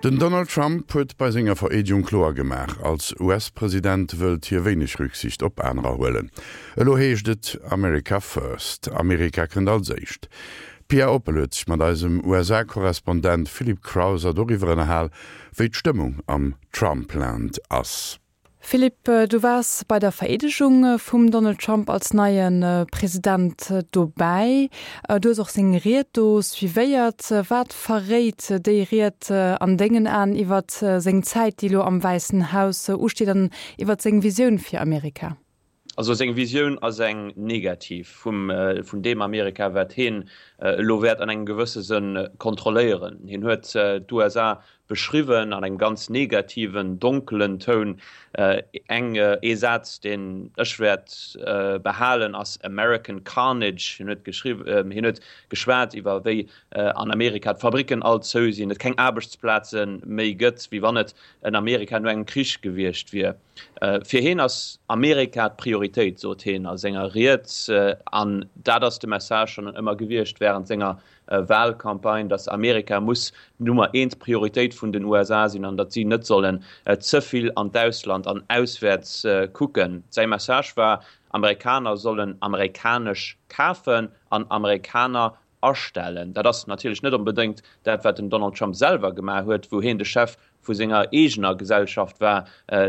Den Donald Trump huet bei senger Vereidigung klar gemacht, als US-Präsident wëlt hier wenig Rücksicht op anderer holen. Elo heeschtet America First, Amerika kënnt als seicht. Pierre Oppelutz mat eisem USA-Korrespondent Philipp Krauser doriwwer Hal wéi d'Stimmung am Trumpland ass. Philipp, du warst bei der Vereidigung vom Donald Trump als neuen Präsident dabei. Du hast auch singeriert, wie weit wat verrät deiert an Dingen an iwwer seg Zeit, die du am Weißen Haus steht dann iwwer seg Vision für Amerika. Also seg Vision as eng negativ vun dem Amerika wat hin lo werd an eng gewësse sinn kontroléieren. Hin huet USA beschriwen an eng ganz negativen, dunklen Ton eng Esatz den ëchwert behalen as American Carnage hin huet geschwert iwwer wéi an Amerika Fabriken alt zo sinn, et keng Arbeitsplatzen méi gëtt, wie wann et en Amerika no eng Krich gewircht wie. Fir hin ass Amerika Prioritéit so hin sengeriert an dat ass de Message schon immer gewircht während senger Wahlkampagne, dass Amerika muss Nummer 1 Priorität vun den USA sinn an dat sie net sollen zuviel an Deutschland an auswärts kucken. Sei Message war, Amerikaner sollen amerikanisch kaufen an Amerikaner erstellen. Da das natürlich net unbedingt dat wat den Donald Trump selber gemacht huet, wohin de Chef vu senger egener Gesellschaft war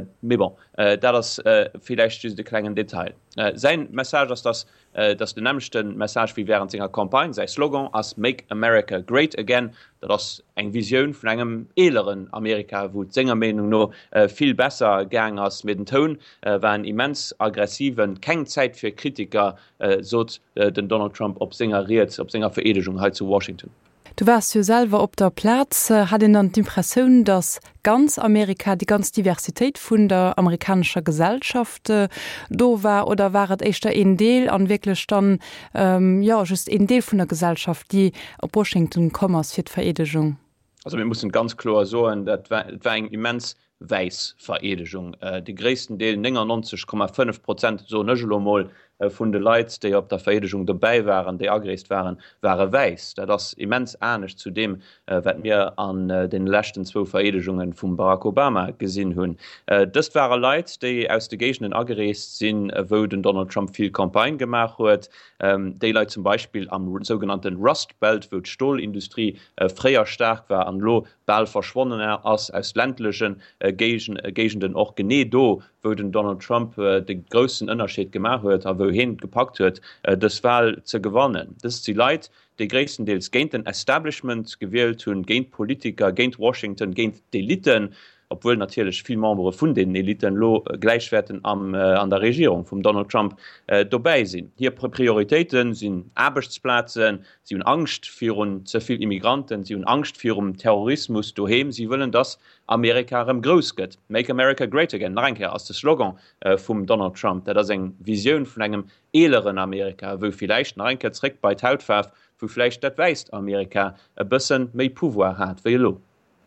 das vielleicht de kleinen Detail. Sein Message ist das den nämlichsten Message wie während senger Kampagne sei Slogan als Make America Great Again, das eng Vision von engem eleren Amerika, wo Sänger Meinung no viel besser gang als mit den Ton waren immens aggressiven keng Zeit für Kritiker den Donald Trump op singeriert op Sänger Veredelung halt zu Washington. Du warst ja selber op der Platz, hat dann die Impression, dass ganz Amerika die ganz Diversität vun der amerikanischer Gesellschaft do war oder waret echt ein Deel an wirklich dann just ein Deel vun der Gesellschaft, die op Washington kommmers fir Veredelung. Also wir müssen ganz klar sagen, dat war eng immens weiss Veredelung. Die größten Deel 99,5% so nëgelomol vun de Leiit, déi op der Veredelung dabei waren, déi agréist waren weiss. Das immens ähnlich zu dem, wat mir an den lächten 2 Veredelungen vum Barack Obama gesinn hunn. Das waren Leiit, déi aus de Gegenden agréist sinn, wo den Donald Trump viel Kampagne gemacht huet. Déi Leiit zum Beispiel am sogenannten Rust Belt, wo d' Stohlindustrie fréier stark war an lo bald verschwonnen ass aus ländlechen Gegenden och gené do, wo den Donald Trump de grossen Unterschied gemacht huet, a wohin gepackt huet, das Wahl ze gewannen. Das ist die Leiit, die größtenteils géint den Establishment gewählt hun, géint Politiker, géint Washington, géint d'Eliten, obwohl natürlich viel Membre vun den Eliten lo gleichwerten an der Regierung vom Donald Trump dabei sind. Hier Prioritäten sind Arbeitsplatzen, sie haben Angst für zuviel Immigranten, sie haben Angst für Terrorismus daheim, sie wollen, dass Amerika groß geht. Make America Great Again, Ranke als der Slogan vom Donald Trump, der das eng Vision von einem eleren Amerika, wo vielleicht Ranke zurück bei Tautpfeff, wo vielleicht dat weist Amerika ein bisschen mehr Pouvoir hat, wie lo.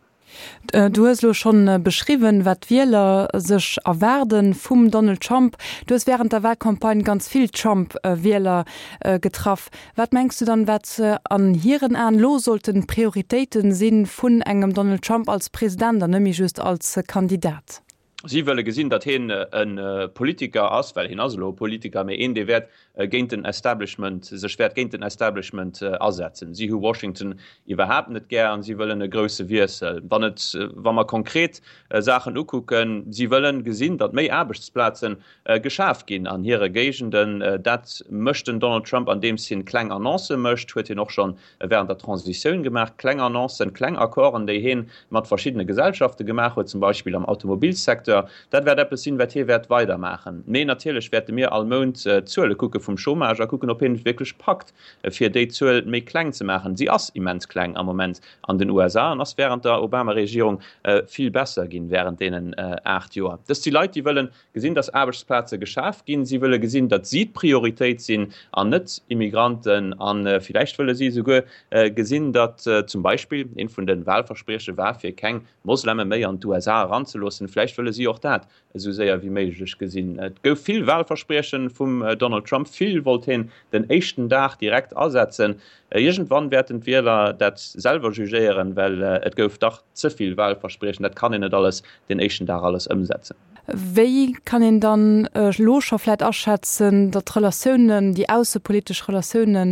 Du hast schon beschrieben, wat Wähler sich erwerden vom Donald Trump. Du hast während der Wahlkampagne ganz viel Trump-Wähler getroffen. Was meinst du dann, was an hierieren an los sollten Prioritäten sind von engem Donald Trump als Präsident, nämlich just als Kandidat? Sie wëlle gesinn, dat hin en Politiker ass, well hin aslo Politiker méi en de werd géint den Establishment sech schwert géint den Establishment ersetzen. Sie hu Washington iwwerhap net gern, sie wëllen e grosse Wirsel. Wann man konkret Sachen ukucken, sie wëllen gesinn, dat méi Arbeitsplatzen geschaf ginn an hire Gegenden. Dat mëchten Donald Trump an dem sinn kleng Annonce mëcht, huet noch schon während der Transitionun gemacht, kleng Annoncen, kleng Akkoren, déi hin mat verschiedene Gesellschaften gemacht huet, zum Beispiel am Automobilsektor. Dat werd besinn wat hiwert weitermachen. Nee natürlich werde mir allmond Zule kucke vum Schomager kucken op hin wirklich packt fir déi Zuel méi kleng ze machen. Sie ass immens kleng am moment an den USA an ass während der Obama-Regierung viel besser ginn während denen 8 Joer. Das die Leute, die wollen gesinn, dass Arbeitsplätze geschafft gin, sie wolle gesinn, dat sie Priorität sinn an net Immigranten an vielleicht wolle sie sogar gesinn, dat zum Beispiel en vun den Wahlverspreche war fir keng Moslemme méi an die USA ranzulossen. Vielleicht wolle sie auch dat so sehr wie méiglich gesinn. Et gouf viel Wahlversprechen vum Donald Trump, viel wollte hin den echten Dach direkt ersetzen. Irgendwann werden wir dat selber jugieren, weil et gouf doch zuviel Wahlversprechen, dat kann net alles den echten Dach alles umsetzen. Wéi kann en dann Locherläit erschätzen, dat Relationen, die außenpolitisch Relationen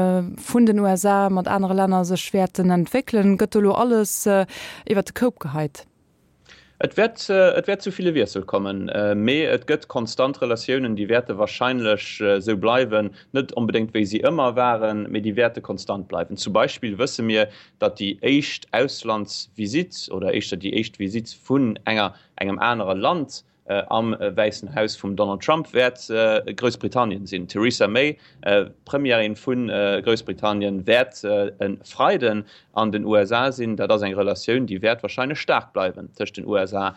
vun den USA mat andere Länder se schwerten entwickeln, gëtt lo alles iwwer de Kopgeheit. Et wird zu viele Wirsel kommen. Mehr et gëtt konstant Relationen, die Werte wahrscheinlich so bleiben, nicht unbedingt wie sie immer waren, mir die Werte konstant bleiben. Zum Beispiel wissen mir, dass die echt Auslandsvisit oder die echt Visit von engem anderen Land am Weißen Haus von Donald Trump wird Großbritannien sind. Theresa May, Premierin von Großbritannien, wird ein Frieden an den USA sind, da das eine Relation, die wird wahrscheinlich stark bleiben zwischen den USA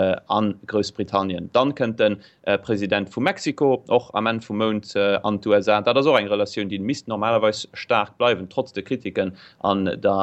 an Großbritannien. Dann könnte der Präsident von Mexiko auch am Ende vom Mond an die USA, da das auch eine Relation, die müsste normalerweise stark bleiben, trotz der Kritiken an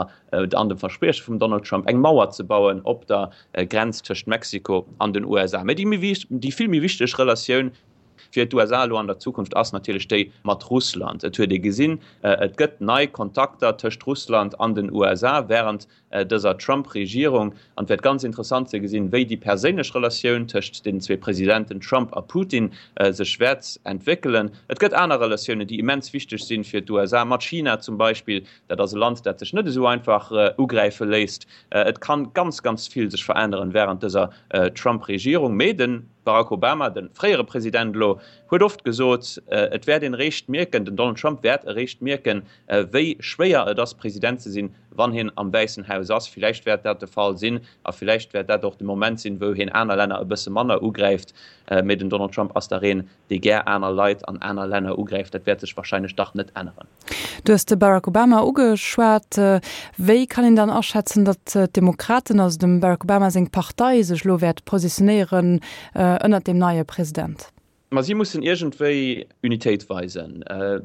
dem Versprechen von Donald Trump, eine Mauer zu bauen, ob der Grenze zwischen Mexiko an den USA. Mit die viel wichtige Relation fir d' USA an der Zukunft ass natürlich déi mat Russland. Et huet de gesinn, et gëtt nei Kontakter tëcht Russland an den USA während dëser Trump-Regierung an wt ganz interessant ze gesinn, wéi die perélech Relationun tëcht den zwee Präsidenten Trump a Putin se schwärz entwickelen. Et gëtt aner Relationune, die immens wichtig sinn fir d' USA mat China zum Beispiel, dat as Land dat sech net so einfach ugreife läist. Et kann ganz viel sech verändern während dëser Trump-Regierung meden. Barack Obama, den freiere Präsident Lo, huet oft gesot, et wär den Recht mirken, den Donald Trump werd Recht mirken, wéi schwéier das Präsident ze sinn, wann hin am Weißen Haus ass. Vielleicht werd dat der Fall sinn, a vielleicht werd dat doch de Moment sinn, wo hin aner Länder e bësse Manner ugreift mit den Donald Trump as darin, déi ger aner Leiit an aner Länder ugreift, dat werd sech wahrscheinlich dach net ändern. Du hast de Barack Obama ugeschwert, wéi kann ihn dann erschätzen, dat Demokraten aus dem Barack Obama seg Partei sech lo werd positionieren ënner dem neue Präsident? Sie mussssen irgendwéi Unitéit weisen.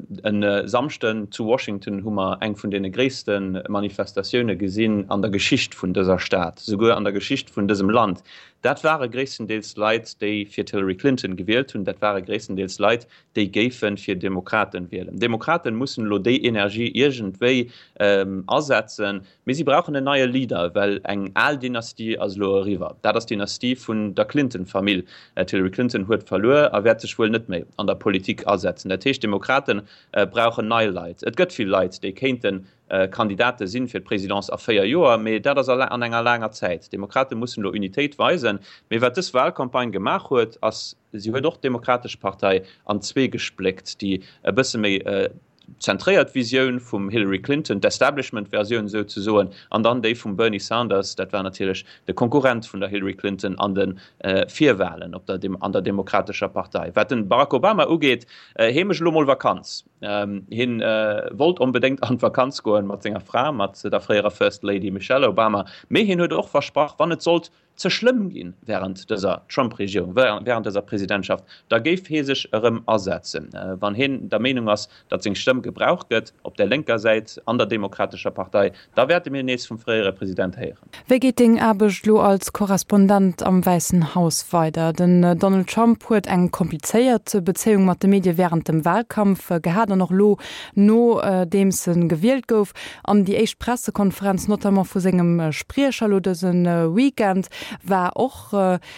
Samsten zu Washington hummer eng vun de gréessten Manifestationioune gesinn an der Geschicht vun dëser Staat, sogar an der Geschicht vun diesem Land. Dat war gréesstendeels Leiit, déi fir Hillary Clinton gewählt hun, dat war gréesstendeels Leiit, déi géiffen fir Demokraten wählen. Demokraten mussssen lo déi Energie irgendwéi ersetzen, me sie brauchen e neue Leader, well eng Al-Dynastie as Lo River. Dat das Dynastie vun der Clinton-Familie. Hillary Clinton huet verloren, a werd sech wohl net méi an der Politik ersetzen. Der Demokraten brauchen neue Leiit. Et gëtt viel Leiit, déi kenten Kandidate sinn fir d Präsidentz a 4 Joer, méi dat an enger langer Zeit. Demokraten mussssen lo Unitéit weisen, méi wat dës Wahlkampagne gemach huet, ass sie huet doch Demokratisch Partei an zwee gesplegt, die e bësse méi zentriert Visioun vum Hillary Clinton, d'Establishment-Version so zu soen, an dann déi vum Bernie Sanders, dat war natürlich de Konkurrent vun der Hillary Clinton an den 4 Wahlen an der demokratischer Partei. Wat den Barack Obama ugeet, hemech Lummel Vakanz. Hin wollt unbedingt an Vakanz goen mat senger Frau, mat der freier First Lady Michelle Obama, méi hin huet och versprach, wann et sollt zerschlimm gin während dieser Trump-Regierung, während dieser Präsidentschaft. Da geif he sech ersetzen. Wann hin der Meinung ass, dat seg Stimm gebraucht gëtt, op der lenker Seite an der demokratischer Partei, da werde mir nees vum freiere Präsident heieren. Wie geht den Abelo als Korrespondent am Weißen Haus weiter? Denn Donald Trump huet eng komplizierte Beziehung mat de Medien während dem Wahlkampf gehabt noch lo no demsen gewählt gouf an die echt Pressekonferenz notamment vu segem Sprecherlodessen Weekend war auch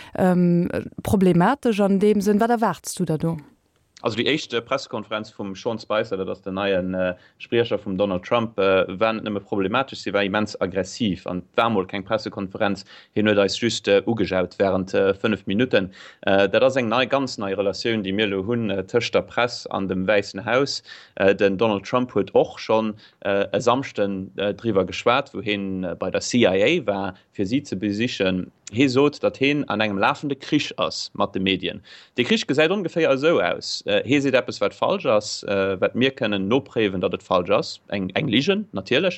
problematisch an dem Sinn. Was erwartest du da? Also die echte Pressekonferenz vom Sean Spicer, das der neue Sprecher von Donald Trump, war nicht mehr problematisch, sie war immens aggressiv und war wohl keine Pressekonferenz, hier nur da ist just ugeschaut während 5 Minuten. Das ist eine ganz neue Relation, die wir haben zwischen der Presse an dem Weißen Haus, denn Donald Trump hat auch schon Samsten drüber geschwärzt, wohin bei der CIA war, für sie zu besichern. He sot, dat hin an engem laufende Krisch ass mat de Medien. De Krisch gesäit ungefähr so aus. He se appppes wat falsch ass, wat mir können noprewen, dat et falsch ass, eng liegen natierlech.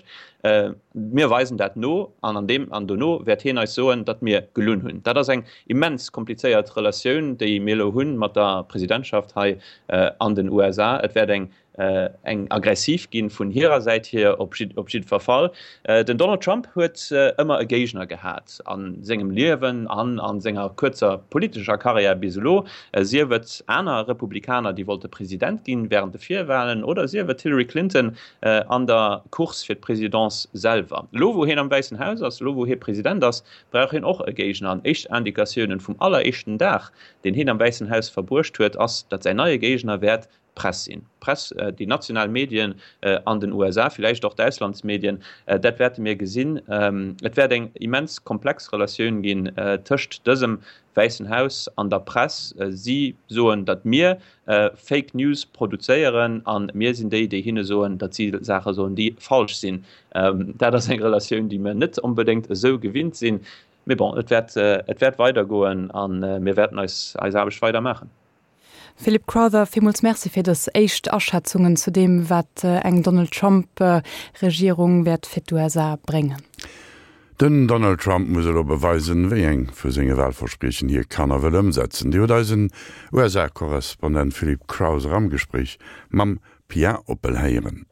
Mir weisen dat no an du no werd hin als soen, dat mir gelun hunn. Dat ass eng immens kompliceéiert Relationun, déi Melo hunn mat der Präsidentschaft hai an den USA. Et werd eng eng aggressiv gin vun hireer Seite hier opschied verfall. Den Donald Trump huet immer e Gegner gehat an segem Liewen an senger kurzer politischer Karriere biselo. Sie wird einer Republikaner, die wollte Präsident gehen während der 4 Wahlen oder sie wird Hillary Clinton an der Kurs für Präsidentz selber. Lo wohin am Weißen Haus als Lo wohin Präsident das brauch ihn auch Gegner an echt Indikationen vom allerechten Dach, den hin am Weißen Haus verburscht wird, als dat sein neue Gegner wert die nationalen Medien an den USA, vielleicht auch die Auslandsmedien, dat werd mir gesinn. Et werd eng immens komplex Relationun gin töcht dësem Weißen Haus an der Press. Sie soen, dat mir Fake News produzéieren an mir sind die hinne soen, dat sie Sache so die falsch sinn. Da das eng Relationun, die mir net unbedingt so gewinnt sinn. Bon, et werd weitergoen an mir werden als weitermachen. Philip Crowther, vielmals merci für das echt Ausschätzungen zu dem, was eng Donald Trump Regierung wird für die USA bringen. Den Donald Trump muss beweisen, wie eng für seine Wahlversprechen hier kann will umsetzen. Die hat USA-Korrespondent Philip Crowther am Gespräch mam Pierre Oppelheimen.